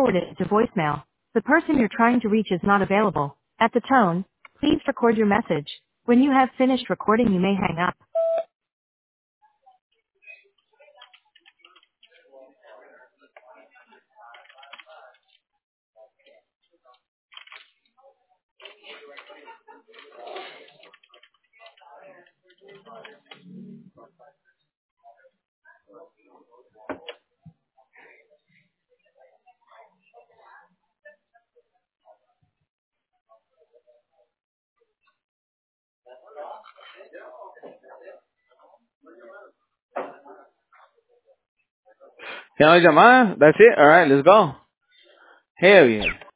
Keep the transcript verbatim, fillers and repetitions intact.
forwarded to voicemail. The person you're trying to reach is not available. At the tone, please record your message. When you have finished recording, you may hang up. Ya no hay llamada. That's it. All right, let's go. Hell yeah.